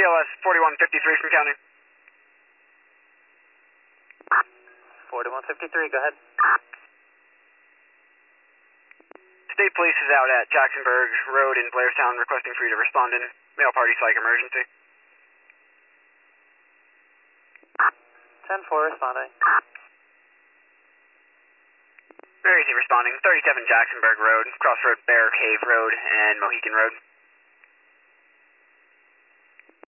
CLS 4153 from county. 4153, go ahead. State Police is out at Jacksonburg Road in Blairstown requesting for you to respond in male party psych emergency. 10-4 responding. Very easy responding. 37 Jacksonburg Road, crossroad Bear Cave Road and Mohican Road.